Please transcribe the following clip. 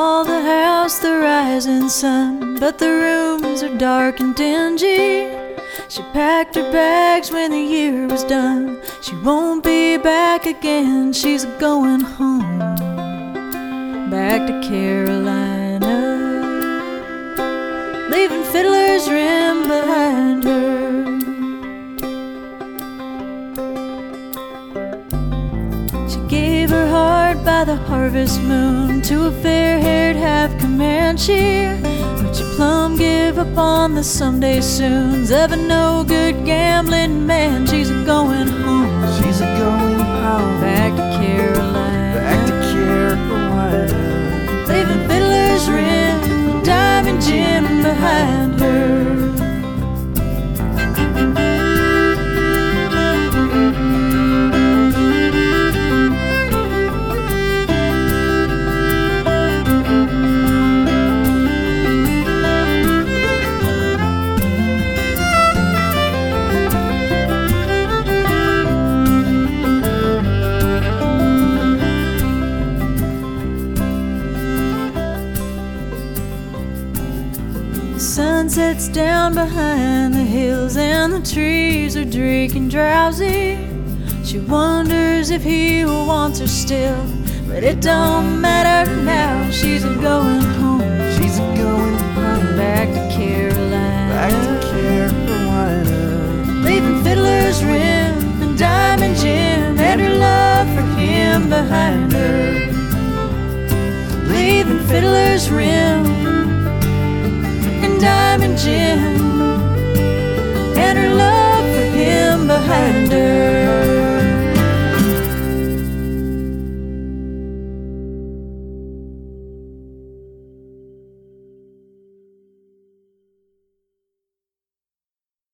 call the house the rising sun, but the rooms are dark and dingy. She packed her bags when the year was done. She won't be back again. She's going home, back to Carolina, leaving Fiddler's Rim behind her. She gave her heart by the harvest moon to a fair-haired half-Comanche, but you plumb give up on the someday soons of a no-good gambling man. She's a-going home, she's a-going home, back to Carolina, back to Carolina, leaving Fiddler's Rim and Diamond Jim behind her. The sun sets down behind the hills and the trees are drinking drowsy. She wonders if he wants her still, but it don't matter now. She's a-going home, she's a-going home, back to Carolina, back to Carolina, leaving Fiddler's Rim and Diamond Jim and her love for him behind her. Leaving Fiddler's Rim and Diamond Jim and her love for him behind her.